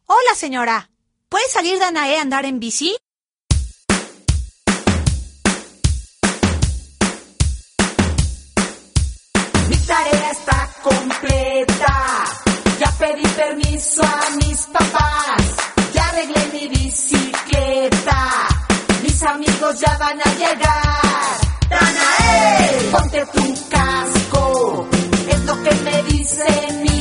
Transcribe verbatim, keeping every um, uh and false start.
Hola, señora. ¿Puede salir Danae a andar en bici? Mi tarea está completa. Ya pedí permiso a mis papás. Ya arreglé mi bicicleta. Mis amigos ya van a llegar. ¡Danae! Ponte tu casco. Es lo que me dice mi